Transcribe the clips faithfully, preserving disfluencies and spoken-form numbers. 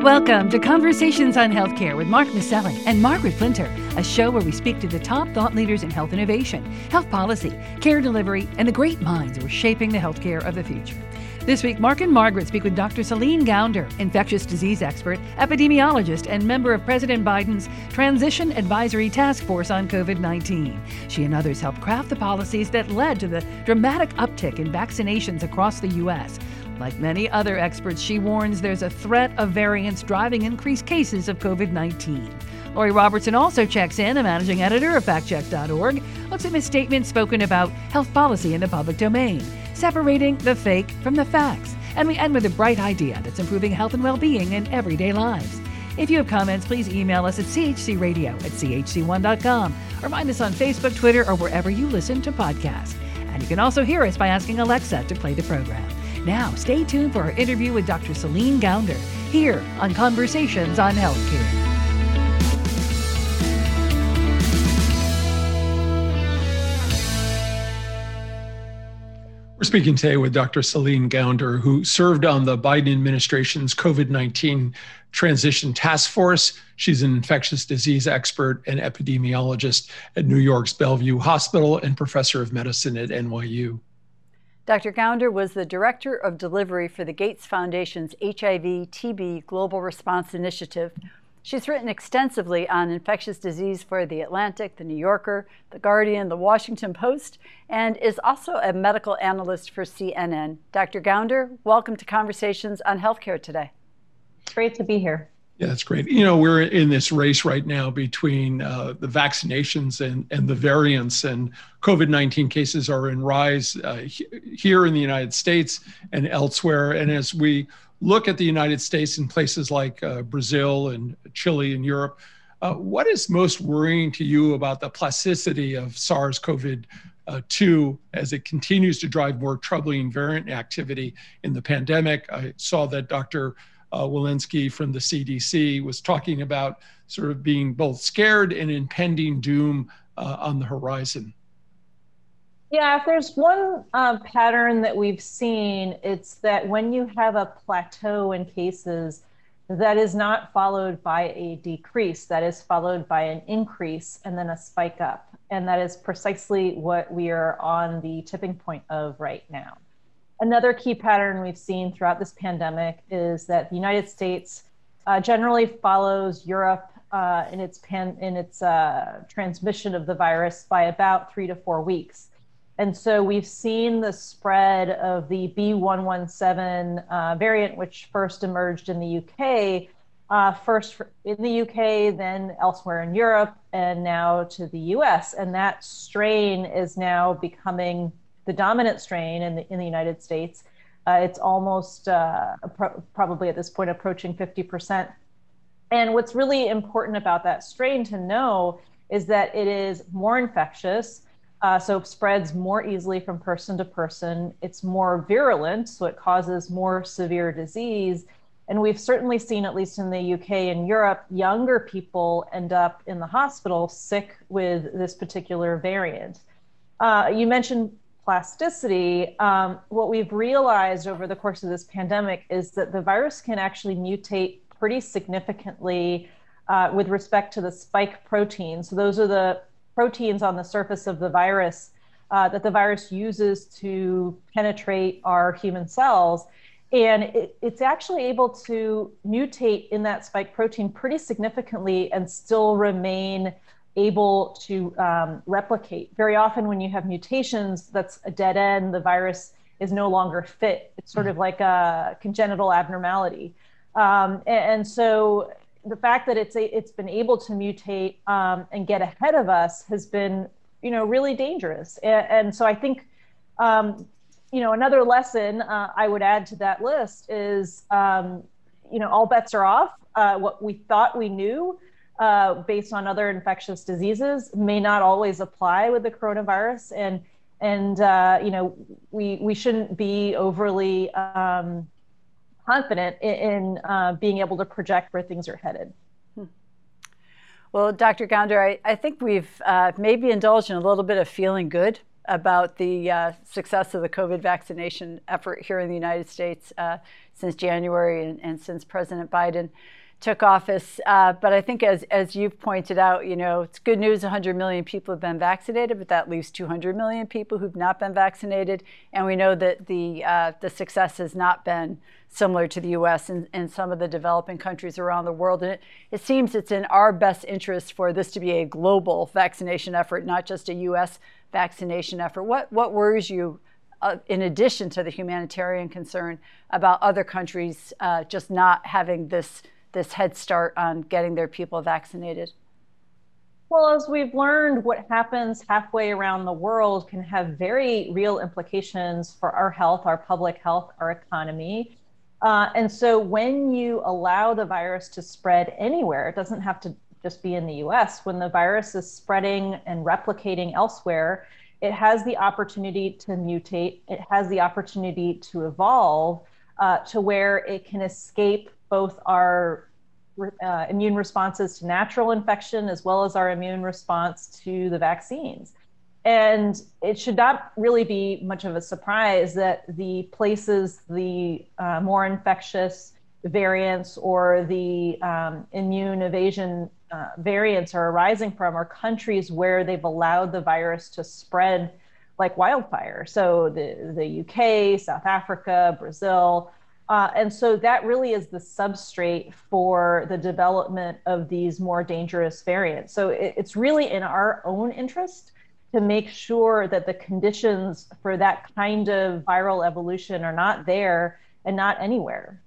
Welcome to Conversations on Healthcare with Mark Maselli and Margaret Flinter, a show where we speak to the top thought leaders in health innovation, health policy, care delivery, and the great minds who are shaping the healthcare of the future. This week, Mark and Margaret speak with Doctor Celine Gounder, infectious disease expert, epidemiologist, and member of President Biden's Transition Advisory Task Force on COVID nineteen. She and others helped craft the policies that led to the dramatic uptick in vaccinations across the U S. Like many other experts, she warns there's a threat of variants driving increased cases of COVID nineteen. Lori Robertson also checks in, a managing editor of fact check dot org, looks at misstatements spoken about health policy in the public domain, separating the fake from the facts. And we end with a bright idea that's improving health and well-being in everyday lives. If you have comments, please email us at c h c radio at c h c one dot com or find us on Facebook, Twitter, or wherever you listen to podcasts. And you can also hear us by asking Alexa to play the program. Now, stay tuned for our interview with Doctor Celine Gounder here on Conversations on Healthcare. We're speaking today with Doctor Celine Gounder, who served on the Biden administration's COVID nineteen Transition Task Force. She's an infectious disease expert and epidemiologist at New York's Bellevue Hospital and professor of medicine at N Y U. Doctor Gounder was the Director of Delivery for the Gates Foundation's H I V T B Global Response Initiative. She's written extensively on infectious disease for The Atlantic, The New Yorker, The Guardian, The Washington Post, and is also a medical analyst for C N N. Doctor Gounder, welcome to Conversations on Healthcare today. Great to be here. Yeah, that's great. You know, we're in this race right now between uh, the vaccinations and, and the variants, and COVID nineteen cases are in rise uh, he- here in the United States and elsewhere. And as we look at the United States in places like uh, Brazil and Chile and Europe, uh, what is most worrying to you about the plasticity of SARS-CoV two as it continues to drive more troubling variant activity in the pandemic? I saw that Doctor Uh, Walensky from the C D C was talking about sort of being both scared and impending doom uh, on the horizon. Yeah, if there's one uh, pattern that we've seen, it's that when you have a plateau in cases, that is not followed by a decrease, that is followed by an increase and then a spike up. And that is precisely what we are on the tipping point of right now. Another key pattern we've seen throughout this pandemic is that the United States uh, generally follows Europe uh, in its pan- in its uh, transmission of the virus by about three to four weeks. And so we've seen the spread of the B one one seven uh, variant, which first emerged in the U K, uh, first in the U K, then elsewhere in Europe, and now to the U S. And that strain is now becoming the dominant strain in the in the United States. Uh, it's almost uh, pro- probably at this point approaching fifty percent. And what's really important about that strain to know is that it is more infectious, uh, so it spreads more easily from person to person. It's more virulent, so it causes more severe disease. And we've certainly seen, at least in the U K and Europe, younger people end up in the hospital sick with this particular variant. Uh, you mentioned plasticity. Um, what we've realized over the course of this pandemic is that the virus can actually mutate pretty significantly uh, with respect to the spike proteins. So those are the proteins on the surface of the virus uh, that the virus uses to penetrate our human cells. And it, it's actually able to mutate in that spike protein pretty significantly and still remain able to um, replicate. Very often when you have mutations, that's a dead end, the virus is no longer fit. It's sort of like a congenital abnormality. Um, and, and so the fact that it's a, it's been able to mutate um, and get ahead of us has been, you know, really dangerous. And, and so I think, um, you know, another lesson uh, I would add to that list is, um, you know, all bets are off. Uh, what we thought we knew Uh, based on other infectious diseases may not always apply with the coronavirus, and and uh, you know we we shouldn't be overly um, confident in, in uh, being able to project where things are headed. Hmm. Well, Doctor Gounder, I, I think we've uh, maybe indulged in a little bit of feeling good about the uh, success of the COVID vaccination effort here in the United States uh, since January and, and since President Biden took office. Uh, but I think as, as you've pointed out, you know, it's good news one hundred million people have been vaccinated, but that leaves two hundred million people who've not been vaccinated. And we know that the, uh, the success has not been similar to the U S and, and some of the developing countries around the world. And it, it seems it's in our best interest for this to be a global vaccination effort, not just a U S vaccination effort. What, what worries you, uh, in addition to the humanitarian concern, about other countries uh, just not having this this head start on getting their people vaccinated? Well, as we've learned, what happens halfway around the world can have very real implications for our health, our public health, our economy. Uh, and so when you allow the virus to spread anywhere, it doesn't have to just be in the U S, when the virus is spreading and replicating elsewhere, it has the opportunity to mutate, it has the opportunity to evolve uh, to where it can escape both our uh, immune responses to natural infection as well as our immune response to the vaccines. And it should not really be much of a surprise that the places the uh, more infectious variants or the um, immune evasion uh, variants are arising from are countries where they've allowed the virus to spread like wildfire. So the, the U K, South Africa, Brazil. Uh, and so that really is the substrate for the development of these more dangerous variants. So it, it's really in our own interest to make sure that the conditions for that kind of viral evolution are not there and not anywhere.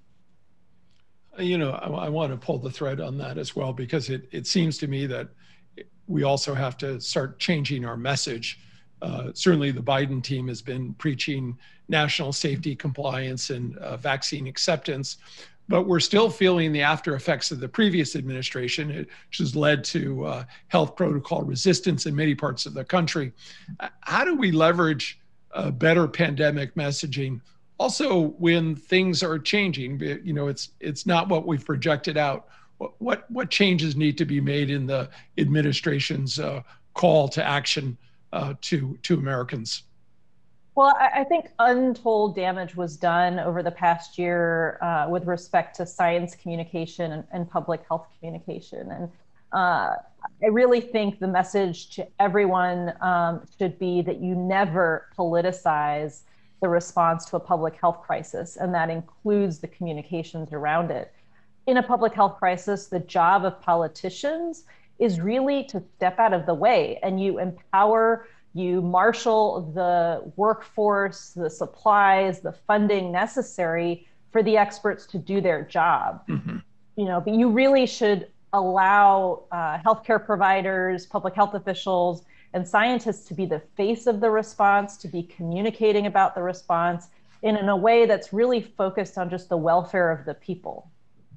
You know, I, I want to pull the thread on that as well, because it, it seems to me that we also have to start changing our message. Uh, certainly the Biden team has been preaching national safety compliance and uh, vaccine acceptance, but we're still feeling the after effects of the previous administration, which has led to uh, health protocol resistance in many parts of the country. How do we leverage uh, better pandemic messaging? Also, when things are changing, you know, it's it's not what we've projected out. What what, what changes need to be made in the administration's uh, call to action uh, to to Americans? Well, I, I think untold damage was done over the past year uh, with respect to science communication and, and public health communication. And uh, I really think the message to everyone um, should be that you never politicize the response to a public health crisis, and that includes the communications around it. In a public health crisis, the job of politicians is really to step out of the way, and you empower, you marshal the workforce, the supplies, the funding necessary for the experts to do their job. Mm-hmm. You know, but you really should allow uh, healthcare providers, public health officials, and scientists to be the face of the response, to be communicating about the response in, in a way that's really focused on just the welfare of the people.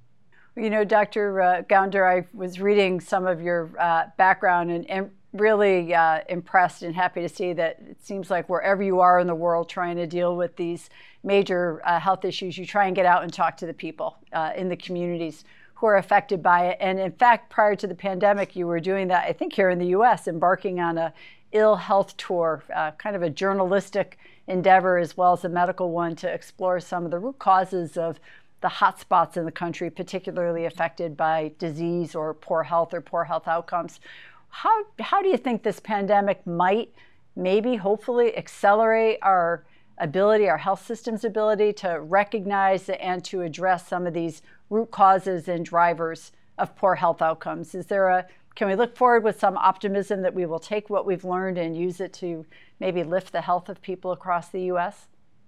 You know, Doctor Uh, Gounder, I was reading some of your uh, background and, and really uh, impressed and happy to see that it seems like wherever you are in the world trying to deal with these major uh, health issues, you try and get out and talk to the people uh, in the communities who are affected by it. And in fact, prior to the pandemic, you were doing that, I think, here in the U S, embarking on a ill health tour, uh, kind of a journalistic endeavor as well as a medical one, to explore some of the root causes of the hotspots in the country, particularly affected by disease or poor health or poor health outcomes. How, how do you think this pandemic might maybe, hopefully, accelerate our ability, our health system's ability to recognize and to address some of these root causes and drivers of poor health outcomes? Is there a, can we look forward with some optimism that we will take what we've learned and use it to maybe lift the health of people across the U S?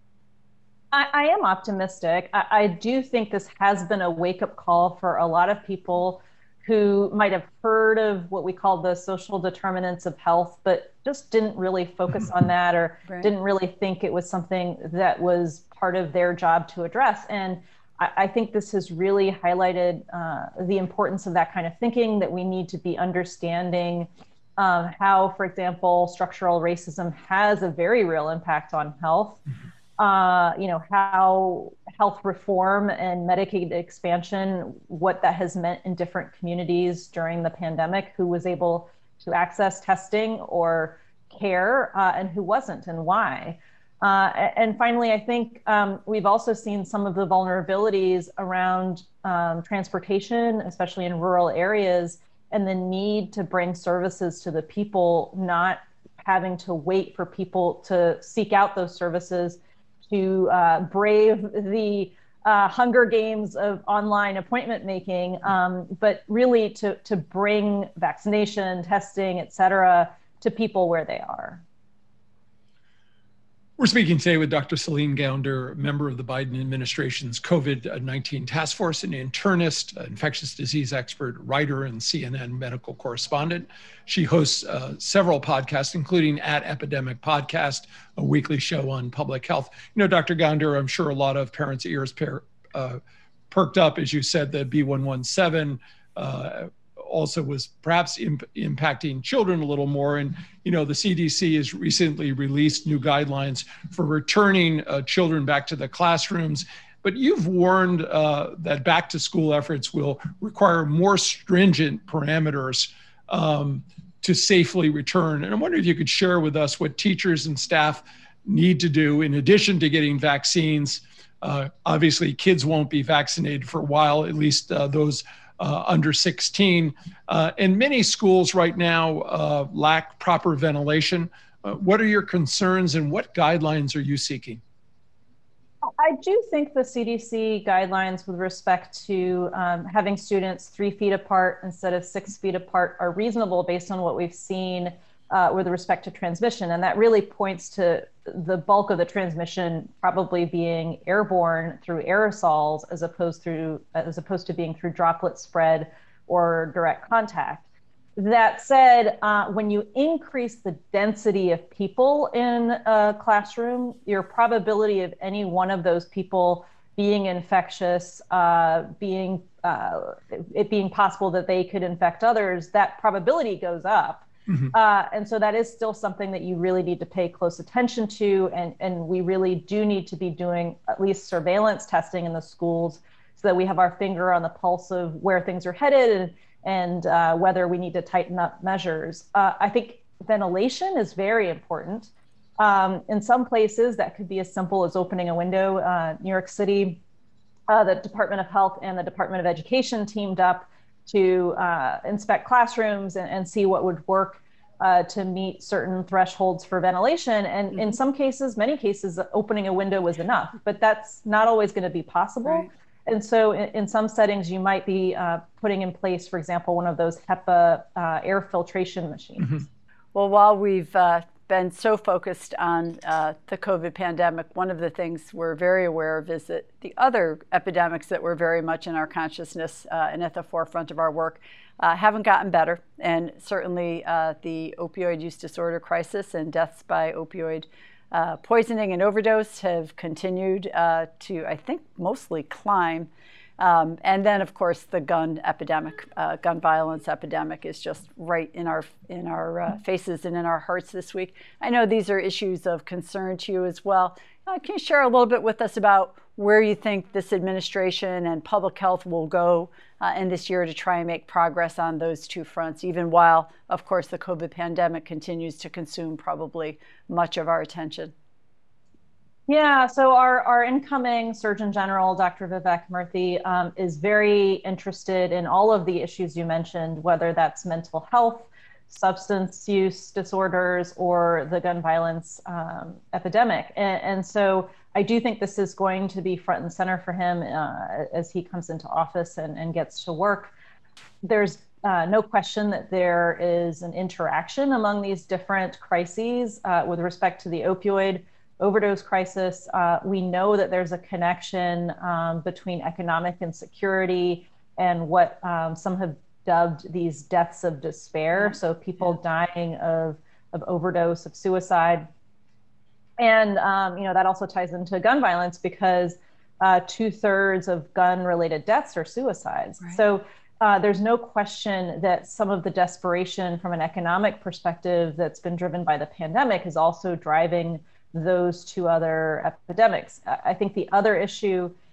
I, I am optimistic. I, I do think this has been a wake-up call for a lot of people who might have heard of what we call the social determinants of health, but just didn't really focus on that, or right. didn't really think it was something that was part of their job to address. And I, I think this has really highlighted uh, the importance of that kind of thinking, that we need to be understanding um, how, for example, structural racism has a very real impact on health. Mm-hmm. Uh, you know, how health reform and Medicaid expansion, what that has meant in different communities during the pandemic, who was able to access testing or care uh, and who wasn't, and why. Uh, and finally, I think um, we've also seen some of the vulnerabilities around um, transportation, especially in rural areas, and the need to bring services to the people, not having to wait for people to seek out those services, to uh, brave the uh, Hunger Games of online appointment making, um, but really to, to bring vaccination, testing, et cetera, to people where they are. We're speaking today with Doctor Celine Gounder, member of the Biden administration's COVID nineteen task force, an internist, infectious disease expert, writer, and C N N medical correspondent. She hosts uh, several podcasts, including At Epidemic Podcast, a weekly show on public health. You know, Doctor Gounder, I'm sure a lot of parents' ears per, uh, perked up as you said that B one one seven uh, also was perhaps imp- impacting children a little more. And, you know, the C D C has recently released new guidelines for returning uh, children back to the classrooms. But you've warned uh, that back to school efforts will require more stringent parameters um, to safely return. And I wonder if you could share with us what teachers and staff need to do in addition to getting vaccines. Uh, obviously, kids won't be vaccinated for a while, at least uh, those Uh, under sixteen. Uh, and many schools right now uh, lack proper ventilation. Uh, what are your concerns and what guidelines are you seeking? I do think the C D C guidelines with respect to um, having students three feet apart instead of six feet apart are reasonable based on what we've seen uh, with respect to transmission. And that really points to the bulk of the transmission probably being airborne through aerosols as opposed through as opposed to being through droplet spread or direct contact. That said, uh, when you increase the density of people in a classroom, your probability of any one of those people being infectious, uh, being uh, it being possible that they could infect others, that probability goes up. Mm-hmm. Uh, and so that is still something that you really need to pay close attention to. And, and we really do need to be doing at least surveillance testing in the schools so that we have our finger on the pulse of where things are headed and, and uh, whether we need to tighten up measures. Uh, I think ventilation is very important. Um, in some places, that could be as simple as opening a window. Uh, New York City, uh, the Department of Health and the Department of Education teamed up to uh, inspect classrooms and, and see what would work uh, to meet certain thresholds for ventilation. And mm-hmm. in some cases, many cases, opening a window was enough, but that's not always going to be possible. Right. And so in, in some settings, you might be uh, putting in place, for example, one of those HEPA uh, air filtration machines. Mm-hmm. Well, while we've uh, been so focused on uh, the COVID pandemic, one of the things we're very aware of is that the other epidemics that were very much in our consciousness uh, and at the forefront of our work uh, haven't gotten better. And certainly uh, the opioid use disorder crisis and deaths by opioid uh, poisoning and overdose have continued uh, to, I think, mostly climb. Um, and then, of course, the gun epidemic, uh, gun violence epidemic is just right in our in our uh, faces and in our hearts this week. I know these are issues of concern to you as well. Uh, can you share a little bit with us about where you think this administration and public health will go uh, in this year to try and make progress on those two fronts, even while, of course, the COVID pandemic continues to consume probably much of our attention? Yeah, so our, our incoming Surgeon General, Doctor Vivek Murthy, um, is very interested in all of the issues you mentioned, whether that's mental health, substance use disorders, or the gun violence um, epidemic. And, and so I do think this is going to be front and center for him uh, as he comes into office and, and gets to work. There's uh, no question that there is an interaction among these different crises uh, with respect to the opioid overdose crisis. Uh, we know that there's a connection um, between economic insecurity and what um, some have dubbed these deaths of despair. Yeah. So people yeah. dying of, of overdose, of suicide. And, um, you know, that also ties into gun violence because uh, two thirds of gun related deaths are suicides. Right. So uh, there's no question that some of the desperation from an economic perspective that's been driven by the pandemic is also driving those two other epidemics. I think the other issue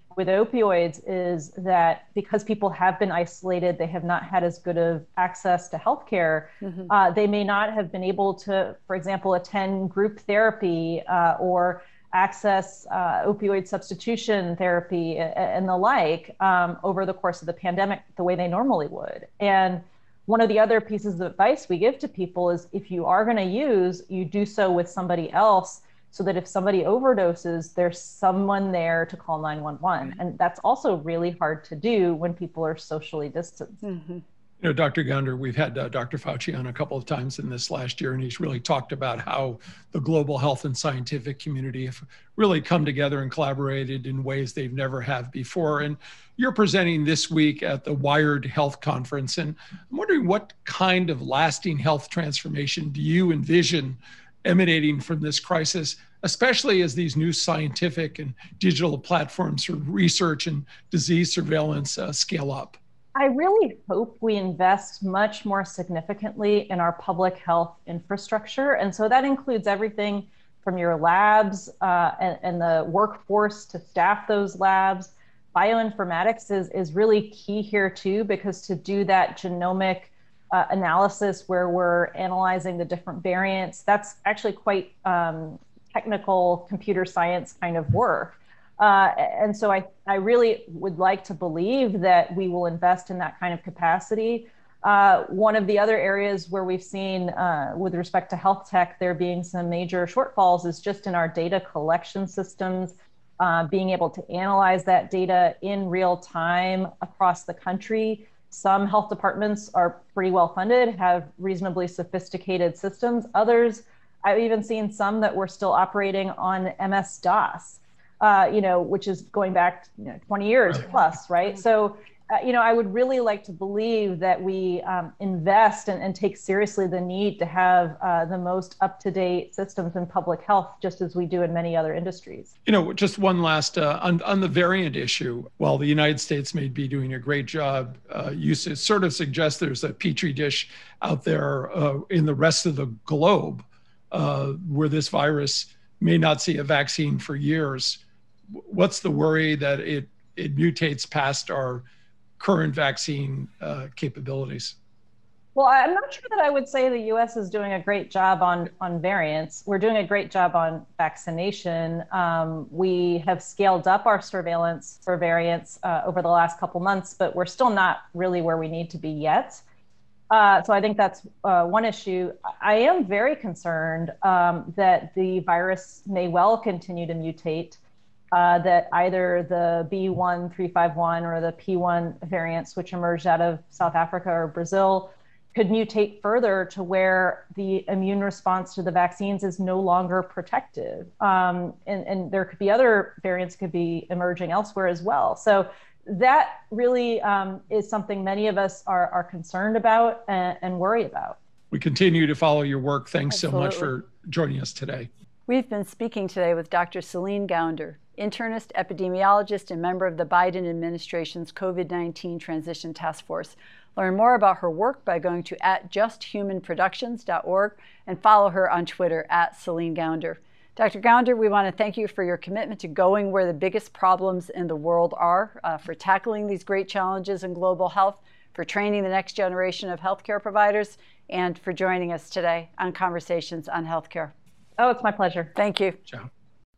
with opioids is that because people have been isolated, they have not had as good of access to healthcare. Mm-hmm. Uh, they may not have been able to, for example, attend group therapy uh, or access uh, opioid substitution therapy and, and the like um, over the course of the pandemic the way they normally would. And one of the other pieces of advice we give to people is if you are going to use, you do so with somebody else, so that if somebody overdoses, there's someone there to call nine one one. And that's also really hard to do when people are socially distanced. Mm-hmm. You know, Doctor Gounder, we've had uh, Doctor Fauci on a couple of times in this last year, and he's really talked about how the global health and scientific community have really come together and collaborated in ways they've never have before. And you're presenting this week at the Wired Health Conference. And I'm wondering, what kind of lasting health transformation do you envision emanating from this crisis, especially as these new scientific and digital platforms for research and disease surveillance uh, scale up? I really hope we invest much more significantly in our public health infrastructure. And so that includes everything from your labs uh, and, and the workforce to staff those labs. Bioinformatics is, is really key here too, because to do that genomic Uh, analysis where we're analyzing the different variants, that's actually quite um, technical computer science kind of work. Uh, and so I, I really would like to believe that we will invest in that kind of capacity. Uh, one of the other areas where we've seen uh, with respect to health tech, there being some major shortfalls is just in our data collection systems, uh, being able to analyze that data in real time across the country. Some health departments are pretty well funded, have reasonably sophisticated systems. Others, I've even seen some that were still operating on M S DOS, uh, you know, which is going back you know, twenty years plus, right? So, uh, you know, I would really like to believe that we um, invest and, and take seriously the need to have uh, the most up-to-date systems in public health, just as we do in many other industries. You know, just one last, uh, on, on the variant issue, while the United States may be doing a great job, uh, you sort of suggest there's a petri dish out there uh, in the rest of the globe uh, where this virus may not see a vaccine for years. What's the worry that it, it mutates past our current vaccine uh, capabilities? Well, I'm not sure that I would say the U S is doing a great job on, on variants. We're doing a great job on vaccination. Um, we have scaled up our surveillance for variants uh, over the last couple months, but we're still not really where we need to be yet. Uh, so I think that's uh, one issue. I am very concerned um, that the virus may well continue to mutate. Uh, that either the B one three five one or the P one variants, which emerged out of South Africa or Brazil, could mutate further to where the immune response to the vaccines is no longer protective. Um, and, and there could be other variants could be emerging elsewhere as well. So that really um, is something many of us are, are concerned about and, and worry about. We continue to follow your work. Thanks Absolutely. so much for joining us today. We've been speaking today with Doctor Celine Gounder, internist, epidemiologist, and member of the Biden administration's COVID nineteen Transition Task Force. Learn more about her work by going to at just human productions dot org and follow her on Twitter at Celine Gounder. Doctor Gounder, we want to thank you for your commitment to going where the biggest problems in the world are, uh, for tackling these great challenges in global health, for training the next generation of healthcare providers, and for joining us today on Conversations on Healthcare. Oh, it's my pleasure. Thank you. Ciao.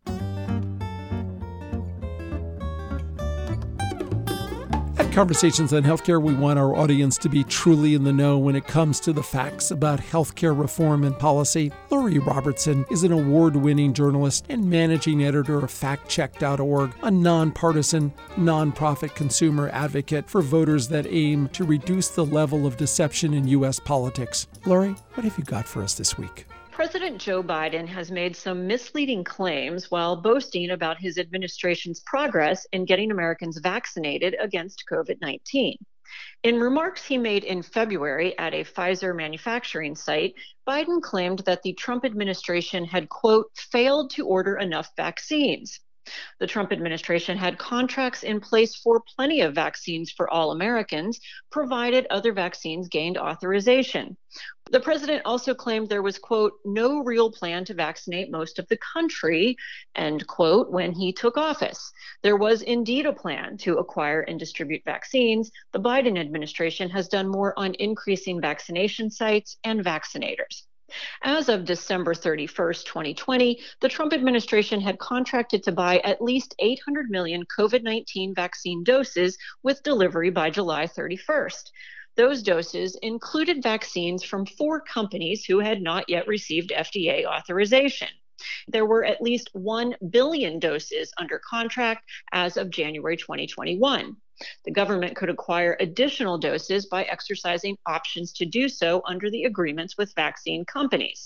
At Conversations on Healthcare, we want our audience to be truly in the know when it comes to the facts about healthcare reform and policy. Lori Robertson is an award-winning journalist and managing editor of fact check dot org, a nonpartisan, nonprofit consumer advocate for voters that aim to reduce the level of deception in U S politics. Lori, what have you got for us this week? President Joe Biden has made some misleading claims while boasting about his administration's progress in getting Americans vaccinated against COVID nineteen. In remarks he made in February at a Pfizer manufacturing site, Biden claimed that the Trump administration had, quote, failed to order enough vaccines. The Trump administration had contracts in place for plenty of vaccines for all Americans, provided other vaccines gained authorization. The president also claimed there was, quote, no real plan to vaccinate most of the country, end quote, when he took office. There was indeed a plan to acquire and distribute vaccines. The Biden administration has done more on increasing vaccination sites and vaccinators. As of December thirty-first, twenty twenty, the Trump administration had contracted to buy at least eight hundred million COVID nineteen vaccine doses with delivery by July thirty-first. Those doses included vaccines from four companies who had not yet received F D A authorization. There were at least one billion doses under contract as of January twenty twenty-one. The government could acquire additional doses by exercising options to do so under the agreements with vaccine companies.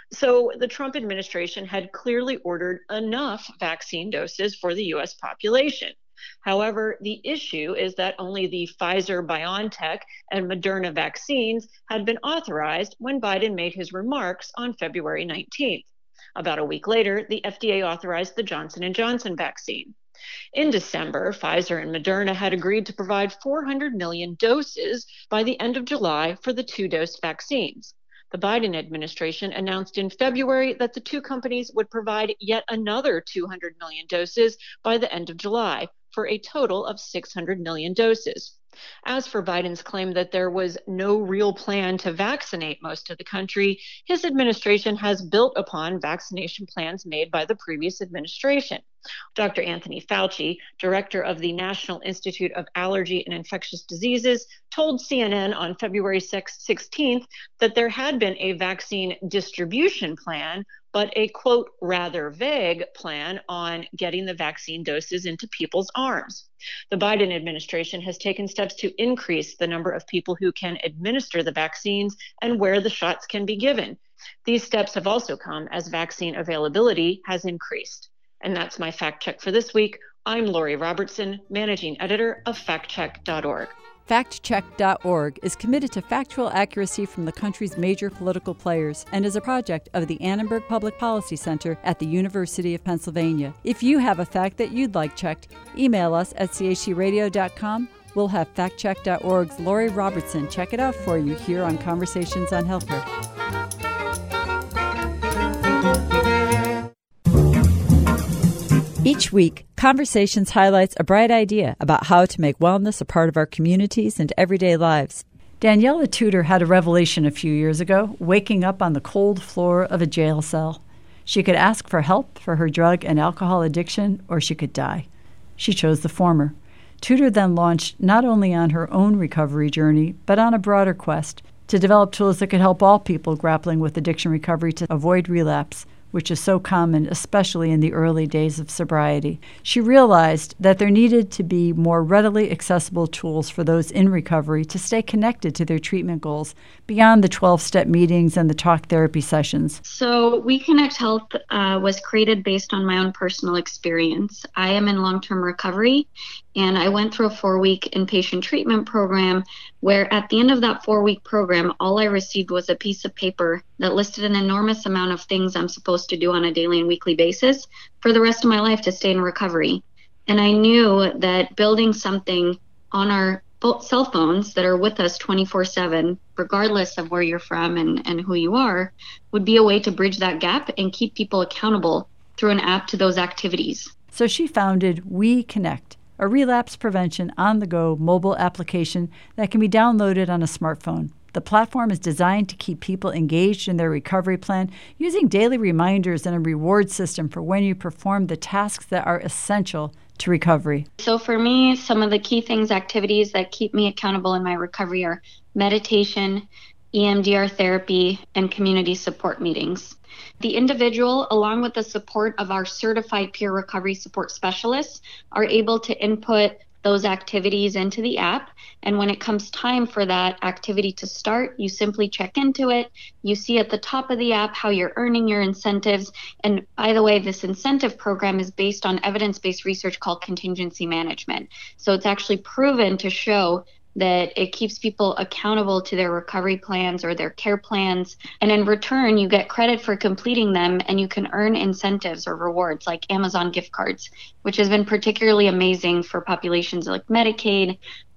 So the Trump administration had clearly ordered enough vaccine doses for the U S population. However, the issue is that only the Pfizer-BioNTech and Moderna vaccines had been authorized when Biden made his remarks on February nineteenth. About a week later, the F D A authorized the Johnson and Johnson vaccine. In December, Pfizer and Moderna had agreed to provide four hundred million doses by the end of July for the two-dose vaccines. The Biden administration announced in February that the two companies would provide yet another two hundred million doses by the end of July, for a total of six hundred million doses. As for Biden's claim that there was no real plan to vaccinate most of the country, his administration has built upon vaccination plans made by the previous administration. Doctor Anthony Fauci, director of the National Institute of Allergy and Infectious Diseases, told C N N on February sixteenth that there had been a vaccine distribution plan, but a, quote, rather vague plan on getting the vaccine doses into people's arms. The Biden administration has taken steps to increase the number of people who can administer the vaccines and where the shots can be given. These steps have also come as vaccine availability has increased. And that's my fact check for this week. I'm Lori Robertson, managing editor of fact check dot org. fact check dot org is committed to factual accuracy from the country's major political players and is a project of the Annenberg Public Policy Center at the University of Pennsylvania. If you have a fact that you'd like checked, email us at c h c radio dot com. We'll have fact check dot org's Lori Robertson check it out for you here on Conversations on Healthcare. Each week, Conversations highlights a bright idea about how to make wellness a part of our communities and everyday lives. Daniela Tudor had a revelation a few years ago, waking up on the cold floor of a jail cell. She could ask for help for her drug and alcohol addiction, or she could die. She chose the former. Tudor then launched not only on her own recovery journey, but on a broader quest to develop tools that could help all people grappling with addiction recovery to avoid relapse, which is so common, especially in the early days of sobriety. She realized that there needed to be more readily accessible tools for those in recovery to stay connected to their treatment goals beyond the twelve-step meetings and the talk therapy sessions. So We Connect Health uh, was created based on my own personal experience. I am in long-term recovery, and I went through a four-week inpatient treatment program where at the end of that four-week program, all I received was a piece of paper that listed an enormous amount of things I'm supposed to do on a daily and weekly basis for the rest of my life to stay in recovery. And I knew that building something on our cell phones that are with us twenty-four seven, regardless of where you're from and, and who you are, would be a way to bridge that gap and keep people accountable through an app to those activities. So she founded We Connect, a relapse prevention on-the-go mobile application that can be downloaded on a smartphone. The platform is designed to keep people engaged in their recovery plan using daily reminders and a reward system for when you perform the tasks that are essential to recovery. So for me, some of the key things, activities that keep me accountable in my recovery are meditation, E M D R therapy, and community support meetings. The individual, along with the support of our certified peer recovery support specialists, are able to input those activities into the app. And when it comes time for that activity to start, you simply check into it. You see at the top of the app how you're earning your incentives. And by the way, this incentive program is based on evidence-based research called contingency management. So it's actually proven to show that it keeps people accountable to their recovery plans or their care plans. And in return, you get credit for completing them, and you can earn incentives or rewards like Amazon gift cards, which has been particularly amazing for populations like Medicaid,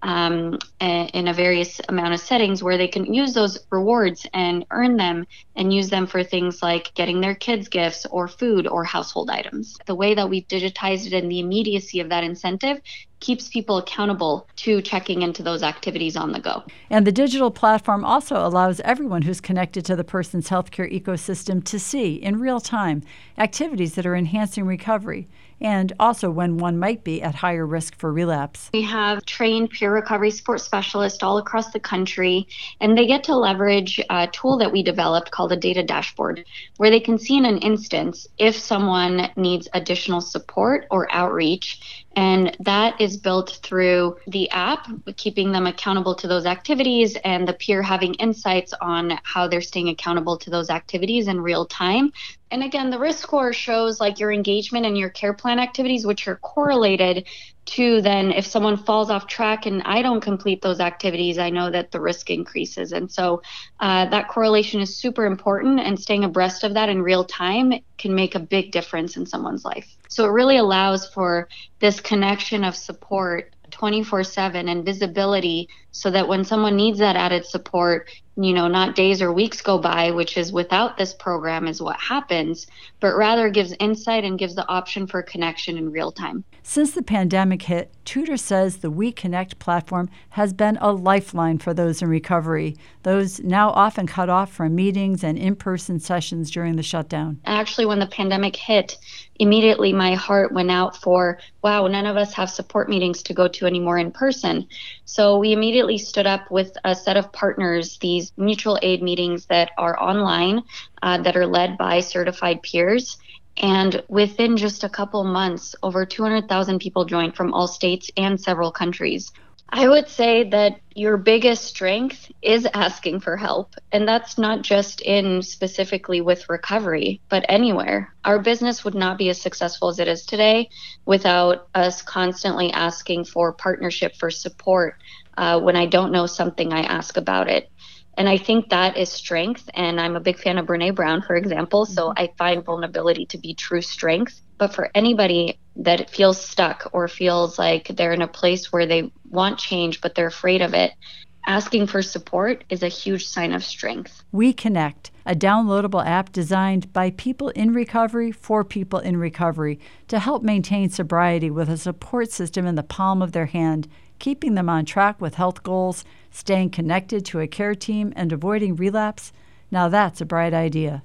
um, in a various amount of settings where they can use those rewards and earn them and use them for things like getting their kids gifts or food or household items. The way that we've digitized it and the immediacy of that incentive keeps people accountable to checking into those activities on the go. And the digital platform also allows everyone who's connected to the person's healthcare ecosystem to see in real time activities that are enhancing recovery, and also when one might be at higher risk for relapse. We have trained peer recovery support specialists all across the country, and they get to leverage a tool that we developed called a data dashboard, where they can see in an instance if someone needs additional support or outreach. And that is built through the app, keeping them accountable to those activities, and the peer having insights on how they're staying accountable to those activities in real time. And again, the risk score shows like your engagement and your care plan activities, which are correlated to then if someone falls off track and I don't complete those activities, I know that the risk increases. And so uh, that correlation is super important, and staying abreast of that in real time can make a big difference in someone's life. So it really allows for this connection of support twenty-four seven and visibility, so that when someone needs that added support, you know, not days or weeks go by, which is without this program is what happens, but rather gives insight and gives the option for connection in real time. Since the pandemic hit, Tudor says the WeConnect platform has been a lifeline for those in recovery, those now often cut off from meetings and in-person sessions during the shutdown. Actually, when the pandemic hit, immediately my heart went out for, wow, none of us have support meetings to go to anymore in person. So we immediately stood up with a set of partners, these mutual aid meetings that are online, uh, that are led by certified peers. And within just a couple months, over two hundred thousand people joined from all states and several countries. I would say that your biggest strength is asking for help. And that's not just in specifically with recovery, but anywhere. Our business would not be as successful as it is today without us constantly asking for partnership, for support. Uh, when I don't know something, I ask about it. And I think that is strength. And I'm a big fan of Brené Brown, for example. So I find vulnerability to be true strength. But for anybody that feels stuck or feels like they're in a place where they want change, but they're afraid of it, asking for support is a huge sign of strength. WeConnect, a downloadable app designed by people in recovery for people in recovery to help maintain sobriety with a support system in the palm of their hand, keeping them on track with health goals, staying connected to a care team, and avoiding relapse. Now that's a bright idea.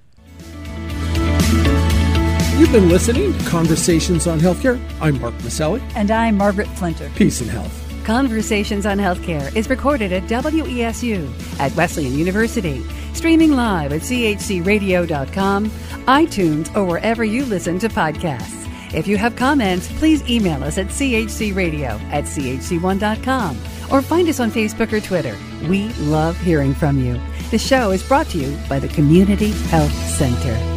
You've been listening to Conversations on Healthcare. I'm Mark Maselli. And I'm Margaret Flinter. Peace and health. Conversations on Healthcare is recorded at W E S U at Wesleyan University, streaming live at C H C radio dot com, iTunes, or wherever you listen to podcasts. If you have comments, please email us at c h c radio at c h c one dot com or find us on Facebook or Twitter. We love hearing from you. The show is brought to you by the Community Health Center.